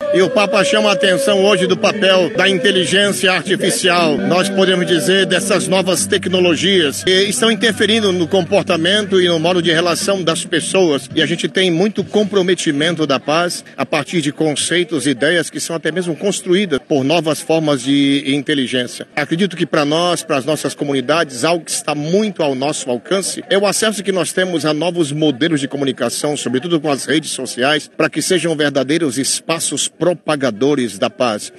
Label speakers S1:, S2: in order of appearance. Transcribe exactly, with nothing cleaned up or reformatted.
S1: E o Papa chama a atenção hoje do papel da inteligência artificial. Nós podemos dizer dessas novas tecnologias que estão interferindo no comportamento e no modo de relação das pessoas. E a gente tem muito comprometimento da paz a partir de conceitos, ideias que são até mesmo construídas por novas formas de inteligência. Acredito que para nós, para as nossas comunidades, algo que está muito ao nosso alcance é o acesso que nós temos a novos modelos de comunicação, sobretudo com as redes sociais, para que sejam verdadeiros espaços propagadores da paz.